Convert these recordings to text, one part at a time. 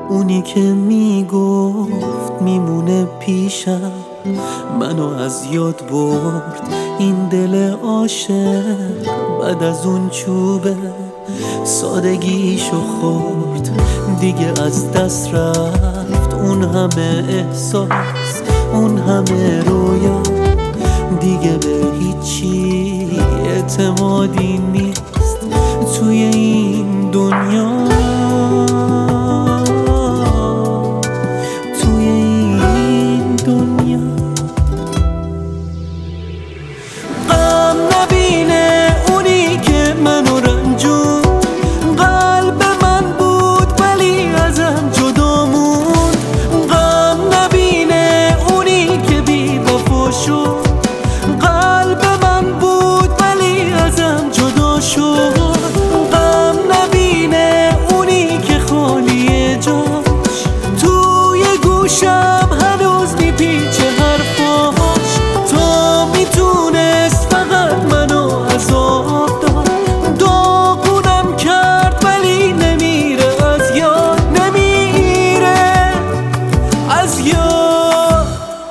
اونی که میگفت میمونه پیشم، منو از یاد برد این دل عاشق. بعد از اون چوبه سادگیشو خورد، دیگه از دست رفت اون همه احساس، اون همه رویا. دیگه به هیچی اعتمادی نیست توی این دنیا، توی این دنیا. غم نبینه اونی که منو رنجون، قلب من بود ولی ازم جدا موند. غم نبینه اونی که بی وفا شد، قلب من بود ولی ازم جدا شد. غم نبینه اونی که خالیه جاش، توی گوشم هنوز میپیچه حرفاش. تا میتونست فقط منو عذاب داد، داغونم کرد ولی نمیره از یاد، نمیره از یاد.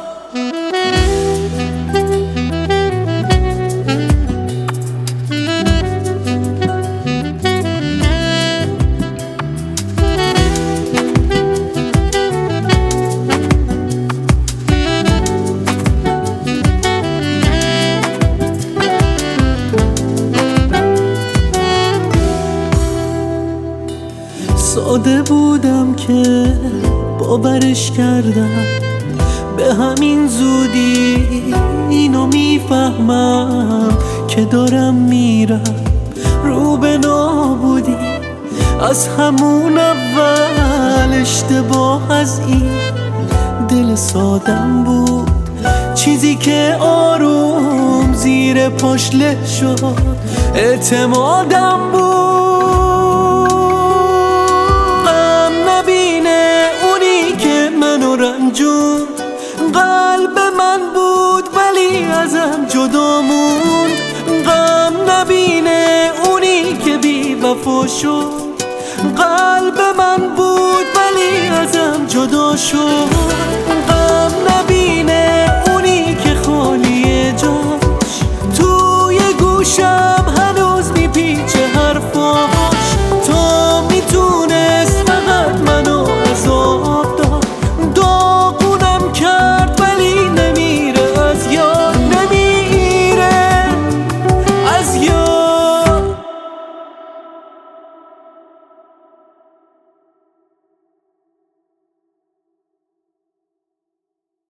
ساده بودم که باورش کردم، به همین زودی اینو میفهمم که دارم میرم رو به نابودی. از همون اول اشتباه از این دل سادم بود، چیزی که آروم زیر پاش له شد اعتمادم بود. رنجون قلب من بود ولی ازم جدا موند. غم نبینه اونی که بی وفا شد، قلب من بود ولی ازم جدا شد.